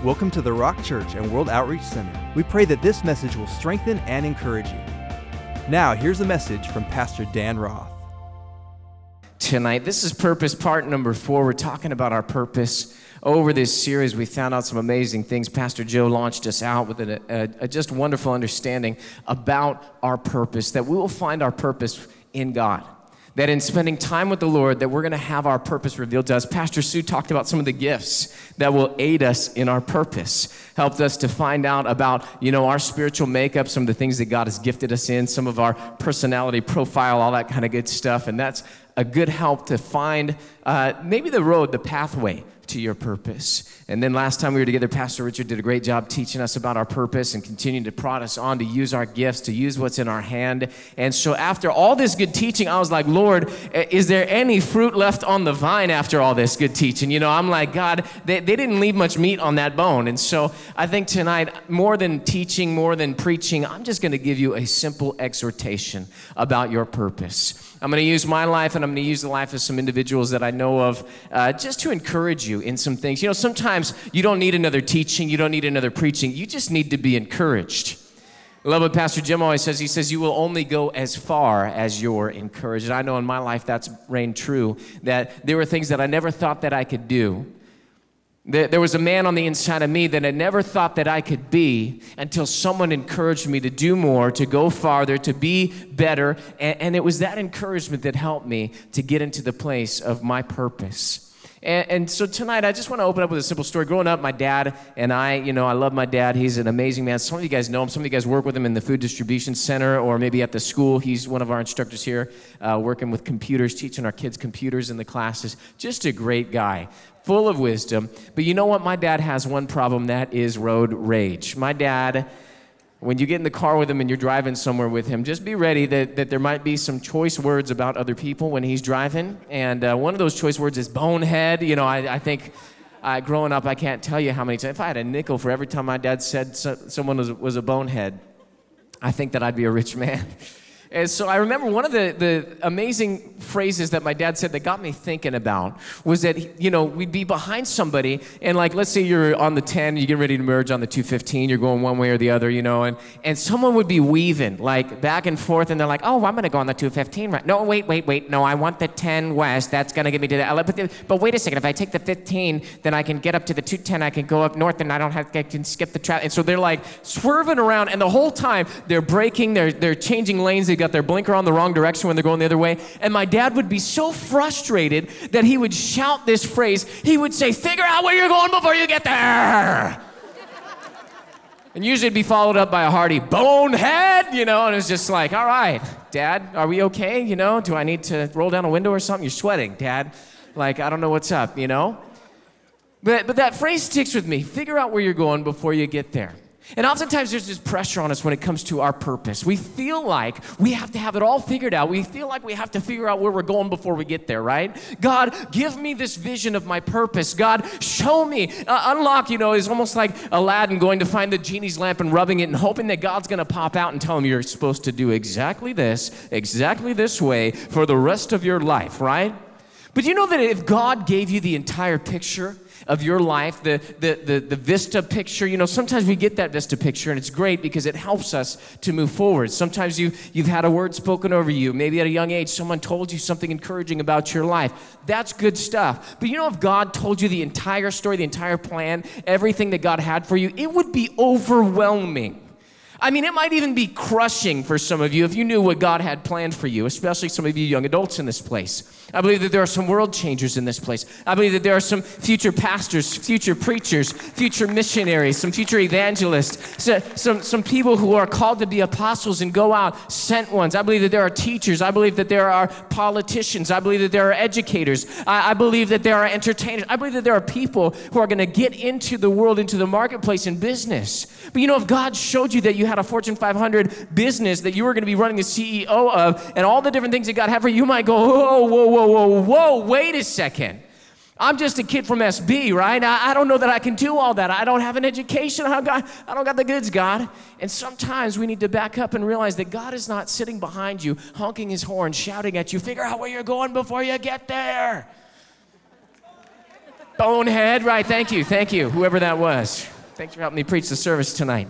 Welcome to the Rock Church and World Outreach Center. We pray that this message will strengthen and encourage you. Now, here's a message from Pastor Dan Roth. Tonight, this is purpose part number 4. We're talking about our purpose. Over this series, we found out some amazing things. Pastor Joe launched us out with a just wonderful understanding about our purpose, that we will find our purpose in God. That in spending time with the Lord, that we're going to have our purpose revealed to us. Pastor Sue talked about some of the gifts that will aid us in our purpose. Helped us to find out about, our spiritual makeup, some of the things that God has gifted us in, some of our personality profile, all that kind of good stuff. And that's a good help to find maybe the road, the pathway to your purpose. And then last time we were together, Pastor Richard did a great job teaching us about our purpose and continuing to prod us on to use our gifts, to use what's in our hand. And so after all this good teaching, I was like, Lord, is there any fruit left on the vine after all this good teaching? I'm like, God, they didn't leave much meat on that bone. And so I think tonight, more than teaching, more than preaching, I'm just going to give you a simple exhortation about your purpose. I'm going to use my life, and I'm going to use the life of some individuals that I know of just to encourage you in some things. Sometimes you don't need another teaching, you don't need another preaching, you just need to be encouraged. I love what Pastor Jim always says. He says, you will only go as far as you're encouraged. And I know in my life that's reigned true, that there were things that I never thought that I could do. There was a man on the inside of me that I never thought that I could be until someone encouraged me to do more, to go farther, to be better. And it was that encouragement that helped me to get into the place of my purpose. And so tonight, I just want to open up with a simple story. Growing up, my dad and I love my dad. He's an amazing man. Some of you guys know him. Some of you guys work with him in the food distribution center or maybe at the school. He's one of our instructors here, working with computers, teaching our kids computers in the classes. Just a great guy, full of wisdom. But you know what? My dad has one problem, that is road rage. My dad, when you get in the car with him and you're driving somewhere with him, just be ready that there might be some choice words about other people when he's driving. And one of those choice words is bonehead. I think growing up, I can't tell you how many times. If I had a nickel for every time my dad said someone was a bonehead, I think that I'd be a rich man. And so I remember one of the amazing phrases that my dad said that got me thinking about was that, we'd be behind somebody and let's say you're on the 10, you get ready to merge on the 215, you're going one way or the other, and someone would be weaving back and forth and they're like, oh, I'm going to go on the 215, right? No, wait, no, I want the 10 west, that's going to get me to the, but wait a second, if I take the 15, then I can get up to the 210, I can go up north and I can skip the traffic. And so they're swerving around and the whole time they're braking, they're changing lanes, they got their blinker on the wrong direction when they're going the other way. And my dad would be so frustrated that he would shout this phrase. He would say, figure out where you're going before you get there. And usually it'd be followed up by a hearty bonehead, and it's just like, all right, Dad, are we okay? Do I need to roll down a window or something? You're sweating, Dad. I don't know what's up, But that phrase sticks with me. Figure out where you're going before you get there. And oftentimes there's this pressure on us when it comes to our purpose. We feel like we have to have it all figured out. We feel like we have to figure out where we're going before we get there, right? God, give me this vision of my purpose. God, show me. Unlock, is almost like Aladdin going to find the genie's lamp and rubbing it and hoping that God's going to pop out and tell him you're supposed to do exactly this way for the rest of your life, right? But you know that if God gave you the entire picture of your life, the vista picture, sometimes we get that vista picture and it's great because it helps us to move forward. Sometimes you've had a word spoken over you. Maybe at a young age, someone told you something encouraging about your life. That's good stuff. But if God told you the entire story, the entire plan, everything that God had for you, it would be overwhelming. It might even be crushing for some of you if you knew what God had planned for you, especially some of you young adults in this place. I believe that there are some world changers in this place. I believe that there are some future pastors, future preachers, future missionaries, some future evangelists, some people who are called to be apostles and go out, sent ones. I believe that there are teachers. I believe that there are politicians. I believe that there are educators. I believe that there are entertainers. I believe that there are people who are going to get into the world, into the marketplace in business. But if God showed you that you had a Fortune 500 business that you were going to be running the CEO of and all the different things that God had for you, you might go, whoa, wait a second. I'm just a kid from SB, right? I don't know that I can do all that. I don't have an education. I don't got the goods, God. And sometimes we need to back up and realize that God is not sitting behind you, honking his horn, shouting at you, figure out where you're going before you get there. Bonehead, right? Thank you, whoever that was. Thanks for helping me preach the service tonight.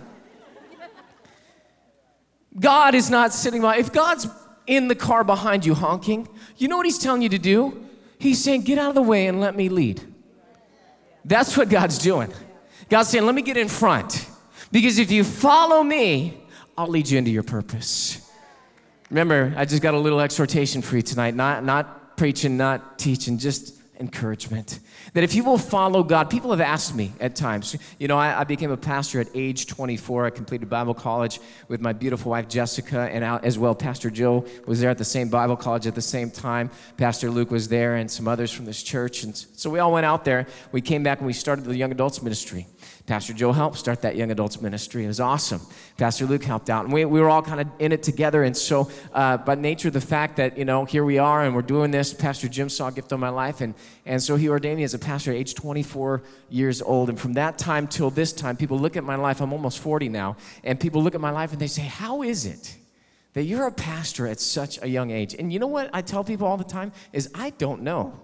God is not sitting by. If God's in the car behind you honking, you know what he's telling you to do? He's saying, get out of the way and let me lead. That's what God's doing. God's saying, let me get in front. Because if you follow me, I'll lead you into your purpose. Remember, I just got a little exhortation for you tonight. Not preaching, not teaching, just encouragement. That if you will follow God, people have asked me at times. You know, I became a pastor at age 24. I completed Bible college with my beautiful wife, Jessica, and as well, Pastor Joe was there at the same Bible college at the same time. Pastor Luke was there and some others from this church. And so we all went out there. We came back and we started the young adults ministry. Pastor Joe helped start that young adults ministry. It was awesome. Pastor Luke helped out. And we were all kind of in it together. And so by nature of the fact that, you know, here we are and we're doing this, Pastor Jim saw a gift on my life. And so he ordained me as a pastor at age 24 years old. And from that time till this time, people look at my life. I'm almost 40 now. And people look at my life and they say, how is it that you're a pastor at such a young age? And you know what I tell people all the time is I don't know.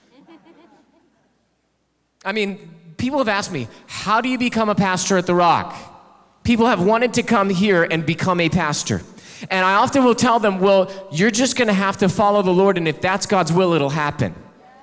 I mean, people have asked me, how do you become a pastor at The Rock? People have wanted to come here and become a pastor. And I often will tell them, well, you're just going to have to follow the Lord, and if that's God's will, it'll happen.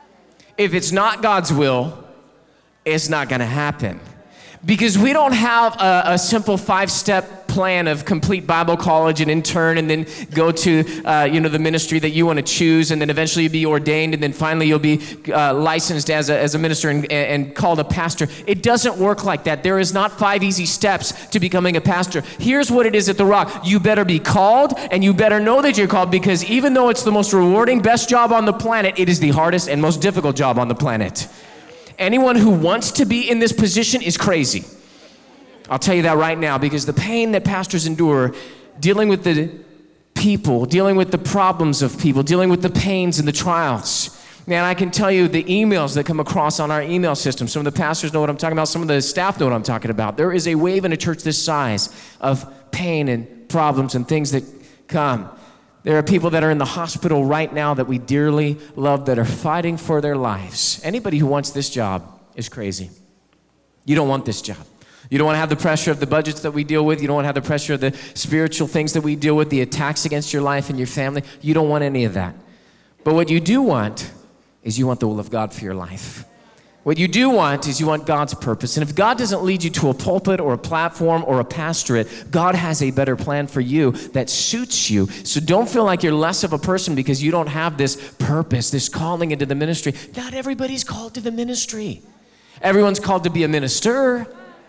If it's not God's will, it's not going to happen. Because we don't have a simple 5-step plan of complete Bible college and intern and then go to the ministry that you want to choose, and then eventually you'll be ordained, and then finally you'll be licensed as a minister and called a pastor. It doesn't work like that. There is not 5 easy steps to becoming a pastor. Here's what it is at The Rock. You better be called, and you better know that you're called, because even though it's the most rewarding, best job on the planet, it is the hardest and most difficult job on the planet. Anyone who wants to be in this position is crazy. I'll tell you that right now, because the pain that pastors endure, dealing with the people, dealing with the problems of people, dealing with the pains and the trials. Man, I can tell you the emails that come across on our email system. Some of the pastors know what I'm talking about. Some of the staff know what I'm talking about. There is a wave in a church this size of pain and problems and things that come. There are people that are in the hospital right now that we dearly love that are fighting for their lives. Anybody who wants this job is crazy. You don't want this job. You don't want to have the pressure of the budgets that we deal with. You don't want to have the pressure of the spiritual things that we deal with, the attacks against your life and your family. You don't want any of that. But what you do want is you want the will of God for your life. What you do want is you want God's purpose. And if God doesn't lead you to a pulpit or a platform or a pastorate, God has a better plan for you that suits you. So don't feel like you're less of a person because you don't have this purpose, this calling into the ministry. Not everybody's called to the ministry. Everyone's called to be a minister.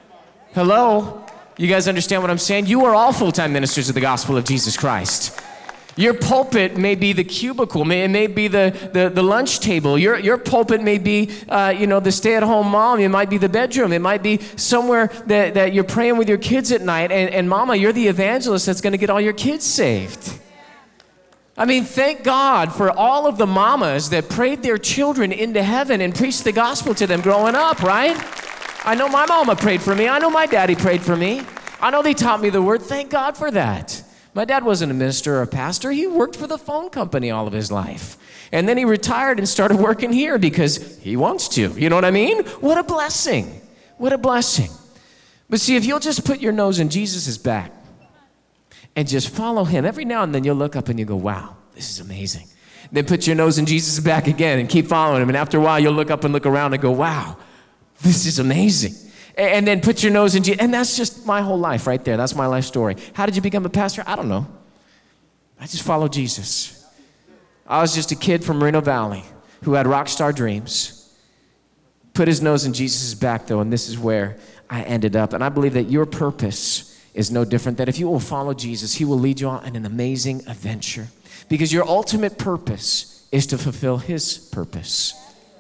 Hello? You guys understand what I'm saying? You are all full-time ministers of the gospel of Jesus Christ. Your pulpit may be the cubicle, it may be the lunch table. Your pulpit may be, the stay-at-home mom. It might be the bedroom. It might be somewhere that you're praying with your kids at night. And mama, you're the evangelist that's going to get all your kids saved. I mean, thank God for all of the mamas that prayed their children into heaven and preached the gospel to them growing up, right? I know my mama prayed for me. I know my daddy prayed for me. I know they taught me the word. Thank God for that. My dad wasn't a minister or a pastor. He worked for the phone company all of his life. And then he retired and started working here because he wants to. You know what I mean? What a blessing. What a blessing. But see, if you'll just put your nose in Jesus' back and just follow him, every now and then you'll look up and you go, wow, this is amazing. Then put your nose in Jesus' back again and keep following him. And after a while, you'll look up and look around and go, wow, this is amazing. And then put your nose in Jesus. And that's just my whole life right there. That's my life story. How did you become a pastor? I don't know. I just followed Jesus. I was just a kid from Moreno Valley who had rock star dreams. Put his nose in Jesus' back, though, and this is where I ended up. And I believe that your purpose is no different, that if you will follow Jesus, he will lead you on an amazing adventure. Because your ultimate purpose is to fulfill his purpose.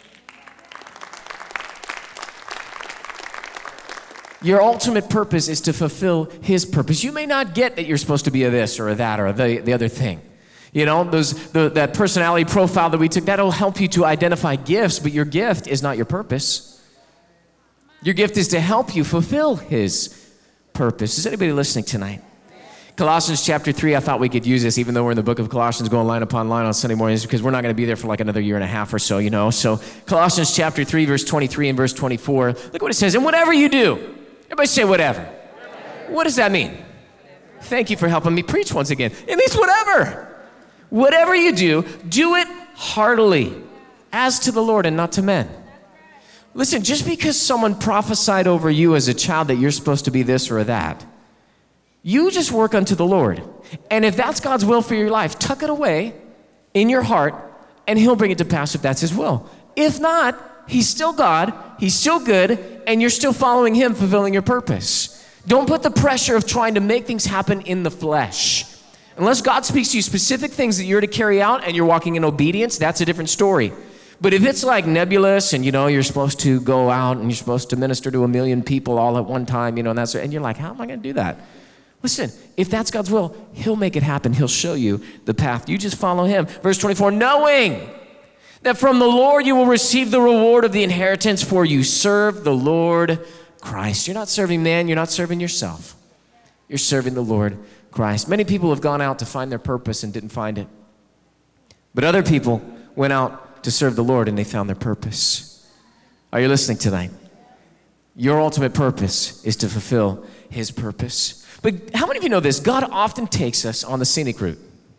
Your ultimate purpose is to fulfill his purpose. You may not get that you're supposed to be a this or a that or the other thing. You know, that personality profile that we took, that'll help you to identify gifts, but your gift is not your purpose. Your gift is to help you fulfill his purpose. Is anybody listening tonight? Colossians chapter 3, I thought we could use this, even though we're in the book of Colossians going line upon line on Sunday mornings, because we're not going to be there for like another year and a half or so, you know. So Colossians chapter 3, verse 23 and verse 24, look what it says. And whatever you do, everybody say whatever. What does that mean? Thank you for helping me preach once again. It means whatever. Whatever you do, do it heartily, as to the Lord and not to men. Listen, just because someone prophesied over you as a child that you're supposed to be this or that, you just work unto the Lord. And if that's God's will for your life, tuck it away in your heart, and he'll bring it to pass if that's his will. If not, he's still God, he's still good, and you're still following him, fulfilling your purpose. Don't put the pressure of trying to make things happen in the flesh. Unless God speaks to you specific things that you're to carry out and you're walking in obedience, that's a different story. But if it's like nebulous and, you know, you're supposed to go out and you're supposed to minister to 1 million people all at one time, you know, and you're like, how am I going to do that? Listen, if that's God's will, he'll make it happen. He'll show you the path. You just follow him. Verse 24, knowing that from the Lord you will receive the reward of the inheritance, for you serve the Lord Christ. You're not serving man. You're not serving yourself. You're serving the Lord Christ. Many people have gone out to find their purpose and didn't find it. But other people went out to serve the Lord and they found their purpose. Are you listening tonight? Your ultimate purpose is to fulfill his purpose. But how many of you know this? God often takes us on the scenic route.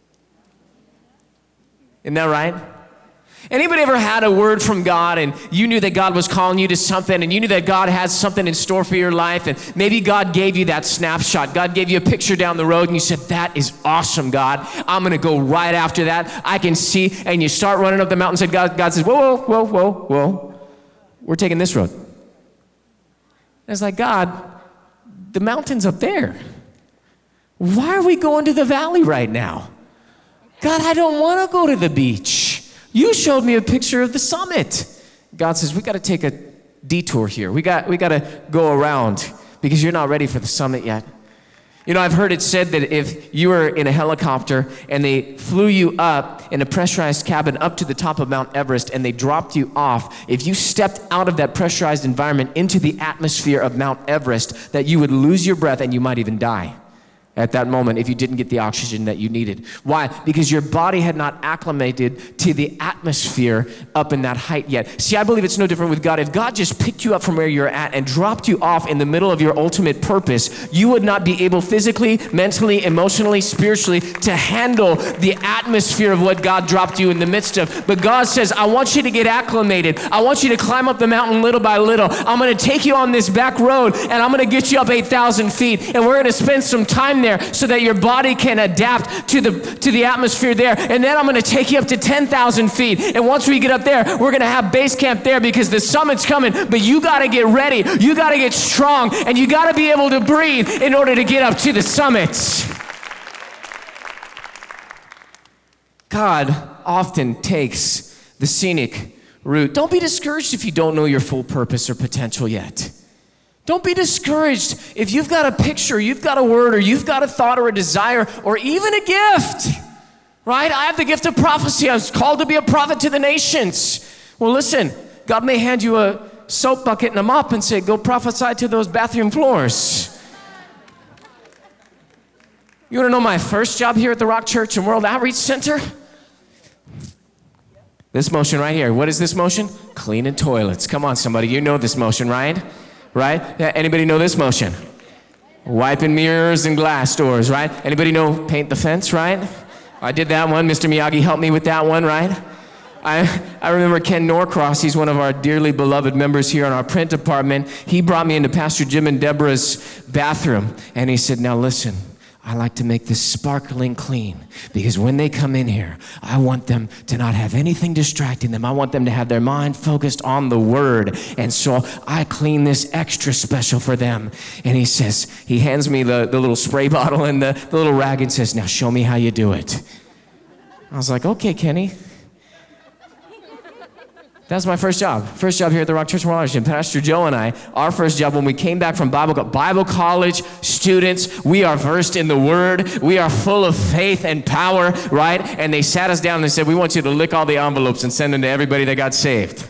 Isn't that right? Anybody ever had a word from God and you knew that God was calling you to something and you knew that God has something in store for your life, and maybe God gave you that snapshot. God gave you a picture down the road and you said, that is awesome, God. I'm going to go right after that. I can see. And you start running up the mountain and God says, whoa, whoa, whoa, whoa, whoa. We're taking this road. And it's like, God, the mountain's up there. Why are we going to the valley right now? God, I don't want to go to the beach. You showed me a picture of the summit. God says, we got to take a detour here. We got to go around because you're not ready for the summit yet. You know, I've heard it said that if you were in a helicopter and they flew you up in a pressurized cabin up to the top of Mount Everest and they dropped you off, if you stepped out of that pressurized environment into the atmosphere of Mount Everest, that you would lose your breath and you might even die at that moment if you didn't get the oxygen that you needed. Why? Because your body had not acclimated to the atmosphere up in that height yet. See, I believe it's no different with God. If God just picked you up from where you're at and dropped you off in the middle of your ultimate purpose, you would not be able physically, mentally, emotionally, spiritually to handle the atmosphere of what God dropped you in the midst of. But God says, I want you to get acclimated. I want you to climb up the mountain little by little. I'm going to take you on this back road and I'm going to get you up 8,000 feet and we're going to spend some time there so that your body can adapt to the atmosphere there. And then I'm going to take you up to 10,000 feet. And once we get up there, we're going to have base camp there because the summit's coming. But you got to get ready. You got to get strong. And you got to be able to breathe in order to get up to the summit. God often takes the scenic route. Don't be discouraged if you don't know your full purpose or potential yet. Don't be discouraged if you've got a picture, you've got a word, or you've got a thought or a desire, or even a gift, right? I have the gift of prophecy. I was called to be a prophet to the nations. Well, listen, God may hand you a soap bucket and a mop and say, go prophesy to those bathroom floors. You want to know my first job here at the Rock Church and World Outreach Center? This motion right here. What is this motion? Cleaning toilets. Come on, somebody. You know this motion, right? Right? Anybody know this motion? Wiping mirrors and glass doors, right? Anybody know paint the fence, right? I did that one. Mr. Miyagi helped me with that one, right? I remember Ken Norcross. He's one of our dearly beloved members here in our print department. He brought me into Pastor Jim and Deborah's bathroom, and he said, now listen, I like to make this sparkling clean because when they come in here, I want them to not have anything distracting them. I want them to have their mind focused on the word. And so I clean this extra special for them. And he says, he hands me the little spray bottle and the little rag and says, now show me how you do it. I was like, okay, Kenny. That's my first job. First job here at the Rock Church of World Outreach. Pastor Joe and I, our first job when we came back from Bible college students, we are versed in the Word. We are full of faith and power, right? And they sat us down and they said, we want you to lick all the envelopes and send them to everybody that got saved.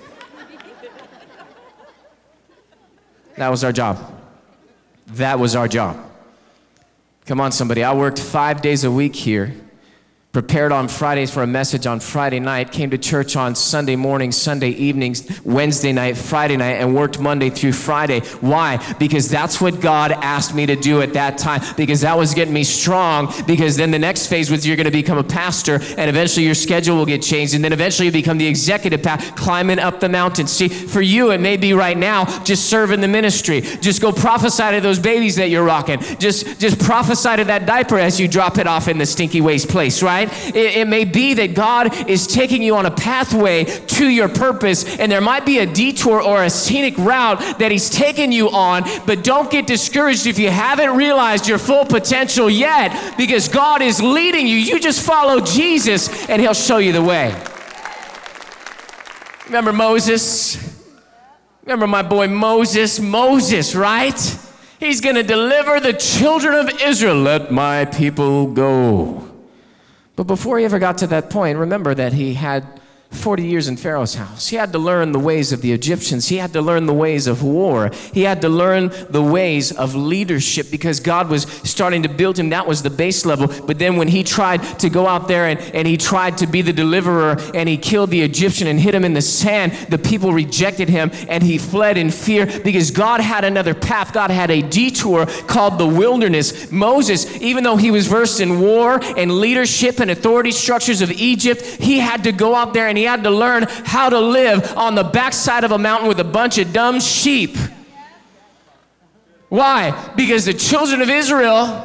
That was our job. That was our job. Come on, somebody. I worked 5 days a week here, prepared on Fridays for a message on Friday night, came to church on Sunday mornings, Sunday evenings, Wednesday night, Friday night, and worked Monday through Friday. Why? Because that's what God asked me to do at that time, because that was getting me strong, because then the next phase was you're going to become a pastor, and eventually your schedule will get changed, and then eventually you become the executive pastor, climbing up the mountain. See, for you, it may be right now, just serve in the ministry. Just go prophesy to those babies that you're rocking. Just prophesy to that diaper as you drop it off in the stinky waste place, right? It may be that God is taking you on a pathway to your purpose, and there might be a detour or a scenic route that he's taking you on, but don't get discouraged if you haven't realized your full potential yet, because God is leading you. You just follow Jesus, and he'll show you the way. Remember Moses? Remember my boy Moses? Moses, right? He's going to deliver the children of Israel. Let my people go. But before he ever got to that point, remember that he had 40 years in Pharaoh's house. He had to learn the ways of the Egyptians. He had to learn the ways of war. He had to learn the ways of leadership, because God was starting to build him. That was the base level. But then when he tried to go out there and he tried to be the deliverer, and he killed the Egyptian and hid him in the sand, the people rejected him, and he fled in fear, because God had another path. God had a detour called the wilderness. Moses, even though he was versed in war and leadership and authority structures of Egypt, he had to go out there and he had to learn how to live on the backside of a mountain with a bunch of dumb sheep. Why? Because the children of Israel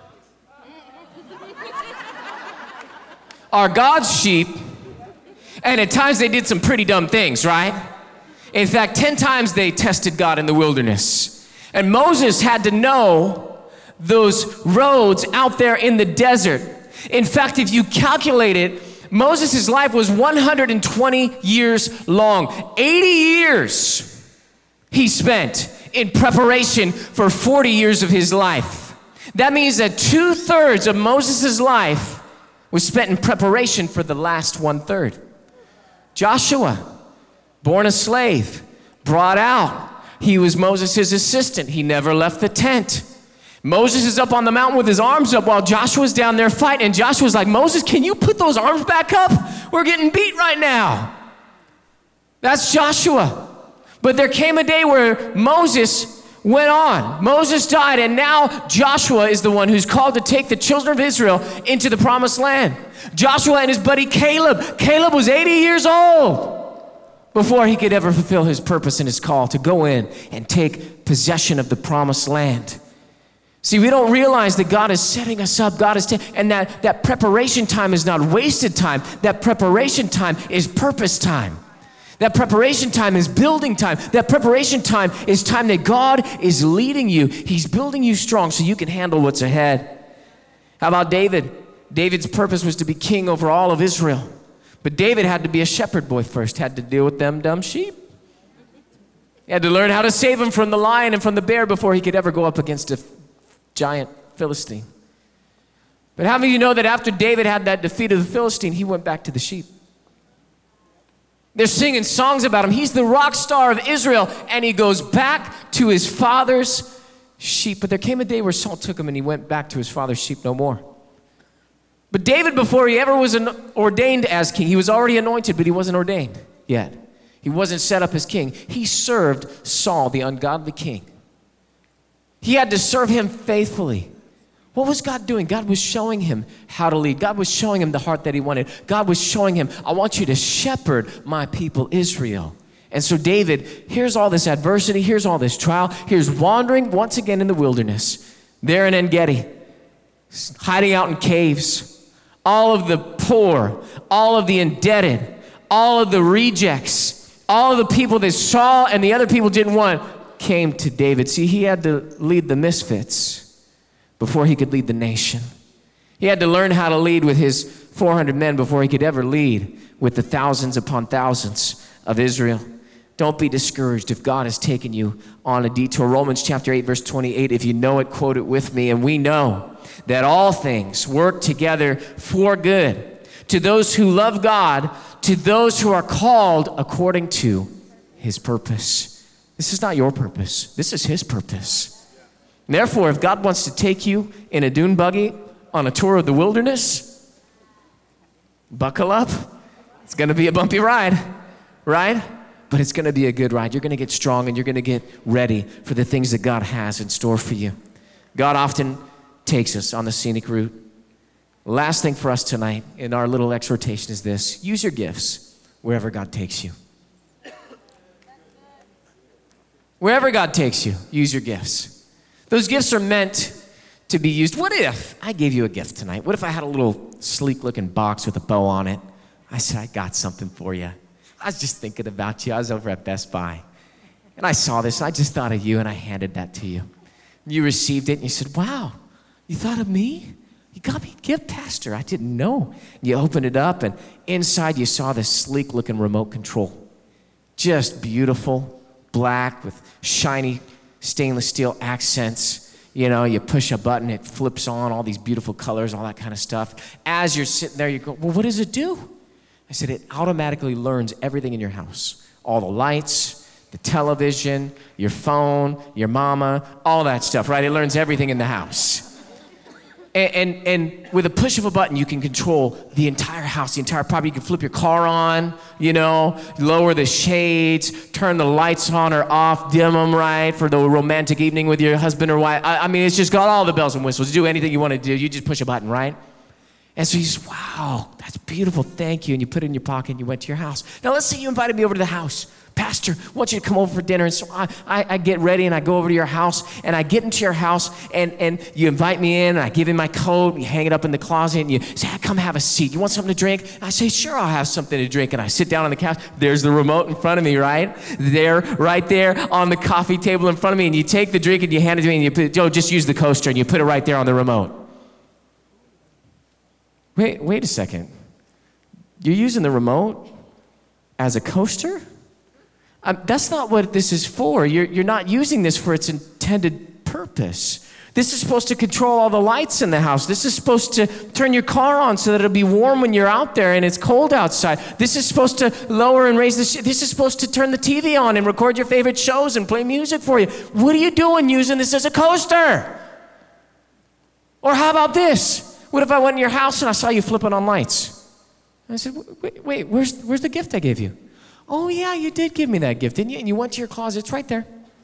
are God's sheep, and at times they did some pretty dumb things, right? In fact, 10 times they tested God in the wilderness. And Moses had to know those roads out there in the desert. In fact, if you calculate it, Moses' life was 120 years long. 80 years he spent in preparation for 40 years of his life. That means that 2/3 of Moses' life was spent in preparation for the last 1/3. Joshua, born a slave, brought out. He was Moses' assistant. He never left the tent. Moses is up on the mountain with his arms up while Joshua's down there fighting. And Joshua's like, Moses, can you put those arms back up? We're getting beat right now. That's Joshua. But there came a day where Moses went on. Moses died, and now Joshua is the one who's called to take the children of Israel into the promised land. Joshua and his buddy Caleb. Caleb was 80 years old before he could ever fulfill his purpose and his call to go in and take possession of the promised land. See, we don't realize that God is setting us up. And that preparation time is not wasted time. That preparation time is purpose time. That preparation time is building time. That preparation time is time that God is leading you. He's building you strong so you can handle what's ahead. How about David? David's purpose was to be king over all of Israel. But David had to be a shepherd boy first, had to deal with them dumb sheep. He had to learn how to save them from the lion and from the bear before he could ever go up against a giant Philistine. But how many of you know that after David had that defeat of the Philistine, he went back to the sheep? They're singing songs about him. He's the rock star of Israel, and he goes back to his father's sheep. But there came a day where Saul took him, and he went back to his father's sheep no more. But David, before he ever was ordained as king, he was already anointed, but he wasn't ordained yet. He wasn't set up as king. He served Saul, the ungodly king. He had to serve him faithfully. What was God doing? God was showing him how to lead. God was showing him the heart that he wanted. God was showing him, I want you to shepherd my people Israel. And so David, here's all this adversity, here's all this trial, here's wandering once again in the wilderness, there in En-Gedi, hiding out in caves. All of the poor, all of the indebted, all of the rejects, all of the people that Saul and the other people didn't want, came to David. See, he had to lead the misfits before he could lead the nation. He had to learn how to lead with his 400 men before he could ever lead with the thousands upon thousands of Israel. Don't be discouraged if God has taken you on a detour. Romans chapter 8, verse 28, if you know it, quote it with me. And we know that all things work together for good to those who love God, to those who are called according to his purpose. This is not your purpose. This is his purpose. And therefore, if God wants to take you in a dune buggy on a tour of the wilderness, buckle up. It's going to be a bumpy ride, right? But it's going to be a good ride. You're going to get strong and you're going to get ready for the things that God has in store for you. God often takes us on the scenic route. Last thing for us tonight in our little exhortation is this: use your gifts wherever God takes you. Wherever God takes you, use your gifts. Those gifts are meant to be used. What if I gave you a gift tonight? What if I had a little sleek-looking box with a bow on it? I said, I got something for you. I was just thinking about you. I was over at Best Buy, and I saw this, and I just thought of you, and I handed that to you. You received it, and you said, wow, you thought of me? You got me a gift, Pastor. I didn't know. You opened it up, and inside you saw this sleek-looking remote control. Just beautiful, black with shiny stainless steel accents. You know, you push a button, it flips on, all these beautiful colors, all that kind of stuff. As you're sitting there, you go, well, what does it do? I said, it automatically learns everything in your house. All the lights, the television, your phone, your mama, all that stuff, right? It learns everything in the house. And with a push of a button, you can control the entire house, the entire property. You can flip your car on, you know, lower the shades, turn the lights on or off, dim them, right, for the romantic evening with your husband or wife. I mean, it's just got all the bells and whistles. Do anything you want to do. You just push a button, right? And so you say, wow, that's beautiful, thank you. And you put it in your pocket and you went to your house. Now let's say you invited me over to the house. Pastor, I want you to come over for dinner. And so I get ready and I go over to your house and I get into your house and you invite me in and I give you my coat and you hang it up in the closet and you say, come have a seat. You want something to drink? I say, sure, I'll have something to drink. And I sit down on the couch. There's the remote in front of me, right? Right there on the coffee table in front of me. And you take the drink and you hand it to me and you put, just use the coaster and you put it right there on the remote. Wait a second. You're using the remote as a coaster? That's not what this is for. You're not using this for its intended purpose. This is supposed to control all the lights in the house. This is supposed to turn your car on so that it'll be warm when you're out there and it's cold outside. This is supposed to lower and raise this is supposed to turn the TV on and record your favorite shows and play music for you. What are you doing using this as a coaster? Or how about this? What if I went in your house and I saw you flipping on lights? I said, wait, where's the gift I gave you? Oh, yeah, you did give me that gift, didn't you? And you went to your closet. It's right there.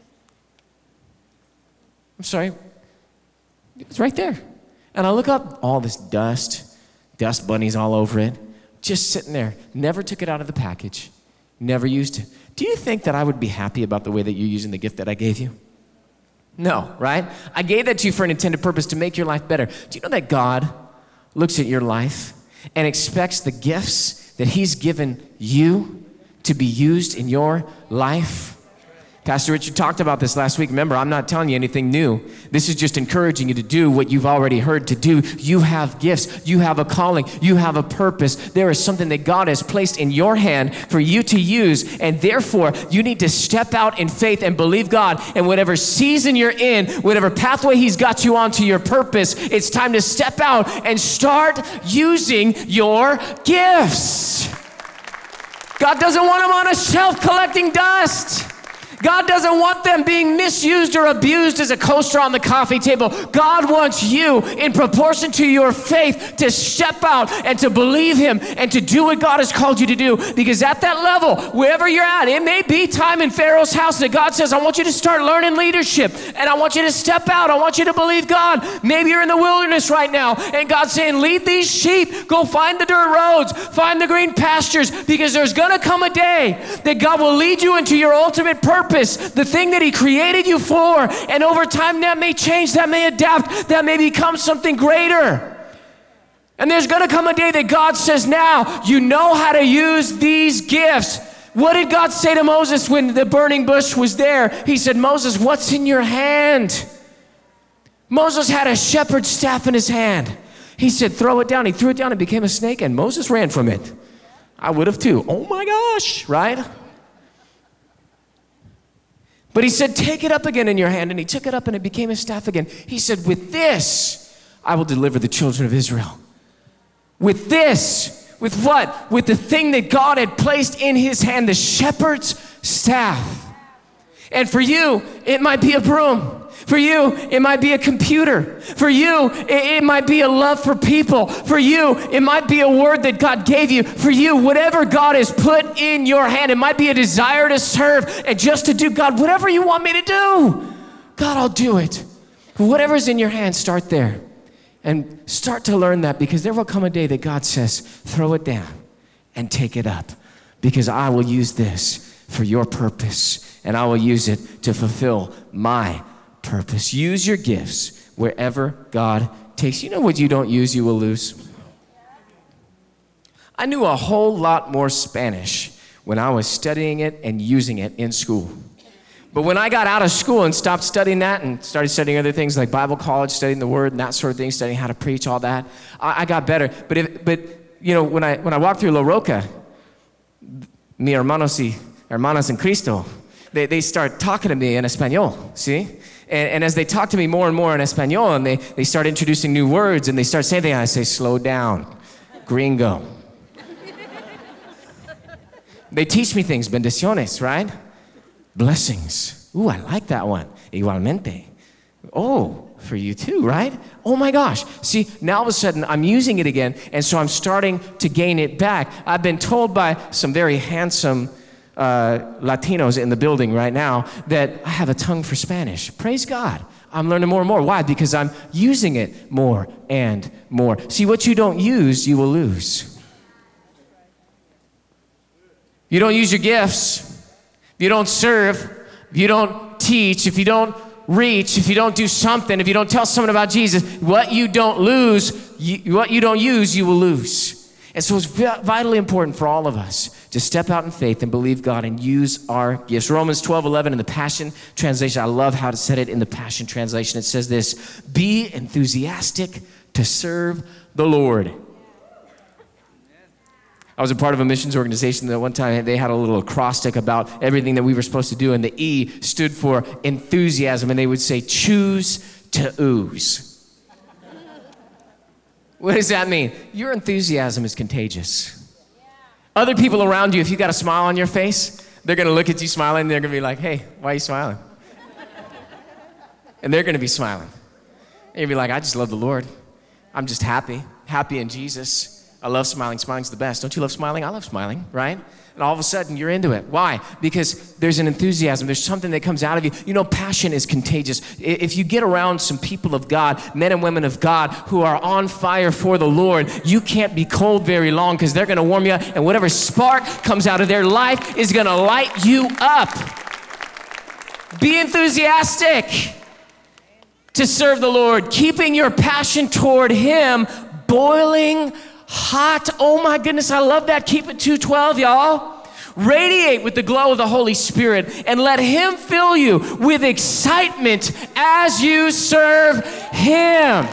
I'm sorry. It's right there. And I look up, all this dust bunnies all over it, just sitting there. Never took it out of the package. Never used it. Do you think that I would be happy about the way that you're using the gift that I gave you? No, right? I gave that to you for an intended purpose to make your life better. Do you know that God looks at your life and expects the gifts that He's given you to be used in your life? Pastor Richard talked about this last week. Remember, I'm not telling you anything new. This is just encouraging you to do what you've already heard to do. You have gifts. You have a calling. You have a purpose. There is something that God has placed in your hand for you to use, and therefore, you need to step out in faith and believe God. And whatever season you're in, whatever pathway He's got you on to your purpose, it's time to step out and start using your gifts. God doesn't want them on a shelf collecting dust. God doesn't want them being misused or abused as a coaster on the coffee table. God wants you, in proportion to your faith, to step out and to believe Him and to do what God has called you to do. Because at that level, wherever you're at, it may be time in Pharaoh's house that God says, I want you to start learning leadership and I want you to step out. I want you to believe God. Maybe you're in the wilderness right now and God's saying, lead these sheep. Go find the dirt roads. Find the green pastures, because there's going to come a day that God will lead you into your ultimate purpose. The thing that He created you for, and over time that may change, that may adapt, that may become something greater. And there's going to come a day that God says, now you know how to use these gifts. What did God say to Moses when the burning bush was there? He said, Moses, what's in your hand? Moses had a shepherd's staff in his hand. He said, throw it down. He threw it down and became a snake, and Moses ran from it. I would have too. Oh my gosh, right? But He said, take it up again in your hand. And he took it up and it became a staff again. He said, with this, I will deliver the children of Israel. With this, with what? With the thing that God had placed in his hand, the shepherd's staff. And for you, it might be a broom. For you, it might be a computer. For you, it might be a love for people. For you, it might be a word that God gave you. For you, whatever God has put in your hand, it might be a desire to serve and just to do, God, whatever you want me to do, God, I'll do it. Whatever's in your hand, start there. And start to learn that, because there will come a day that God says, throw it down and take it up, because I will use this for your purpose, and I will use it to fulfill my purpose. Use your gifts wherever God takes you. You know what you don't use, you will lose. I knew a whole lot more Spanish when I was studying it and using it in school. But when I got out of school and stopped studying that and started studying other things like Bible college, studying the Word and that sort of thing, studying how to preach, all that, I got better. But you know, when I walked through La Roca, mi hermanos y hermanas en Cristo, they start talking to me in Espanol, see? And as they talk to me more and more in Espanol, and they start introducing new words, and they start saying things, I say, slow down, gringo. They teach me things, bendiciones, right? Blessings. Ooh, I like that one. Igualmente. Oh, for you too, right? Oh my gosh. See, now all of a sudden I'm using it again, and so I'm starting to gain it back. I've been told by some very handsome Latinos in the building right now that I have a tongue for Spanish. Praise God. I'm learning more and more. Why? Because I'm using it more and more. See, what you don't use, you will lose. You don't use your gifts, if you don't serve, if you don't teach, if you don't reach, if you don't do something, if you don't tell someone about Jesus, what you don't lose, what you don't use, you will lose. And so it's vitally important for all of us to step out in faith and believe God and use our gifts. Romans 12:11 in the Passion Translation, I love how to set it in the Passion Translation. It says this, be enthusiastic to serve the Lord. I was a part of a missions organization that one time they had a little acrostic about everything that we were supposed to do, and the E stood for enthusiasm, and they would say, choose to ooze. What does that mean? Your enthusiasm is contagious. Other people around you, if you got a smile on your face, they're going to look at you smiling, and they're going to be like, hey, why are you smiling? And they're going to be smiling. And you'll be like, I just love the Lord. I'm just happy in Jesus. I love smiling. Smiling's the best. Don't you love smiling? I love smiling, right? And all of a sudden, you're into it. Why? Because there's an enthusiasm. There's something that comes out of you. You know, passion is contagious. If you get around some people of God, men and women of God, who are on fire for the Lord, you can't be cold very long, because they're going to warm you up, and whatever spark comes out of their life is going to light you up. Be enthusiastic to serve the Lord, keeping your passion toward Him boiling hot. Oh my goodness, I love that. Keep it 2:12, y'all. Radiate with the glow of the Holy Spirit, and let Him fill you with excitement as you serve Him.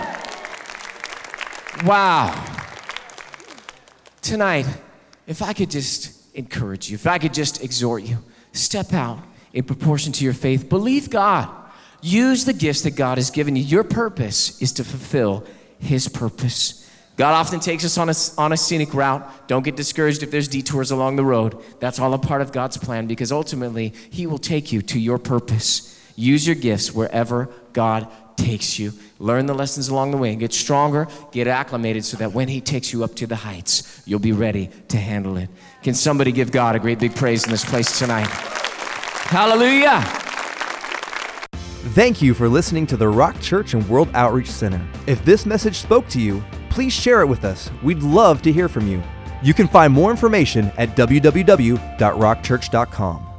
Wow. Tonight, if I could just encourage you, if I could just exhort you, step out in proportion to your faith. Believe God. Use the gifts that God has given you. Your purpose is to fulfill His purpose. God often takes us on a scenic route. Don't get discouraged if there's detours along the road. That's all a part of God's plan, because ultimately He will take you to your purpose. Use your gifts wherever God takes you. Learn the lessons along the way and get stronger, get acclimated, so that when He takes you up to the heights, you'll be ready to handle it. Can somebody give God a great big praise in this place tonight? Hallelujah. Thank you for listening to the Rock Church and World Outreach Center. If this message spoke to you, please share it with us. We'd love to hear from you. You can find more information at www.rockchurch.com.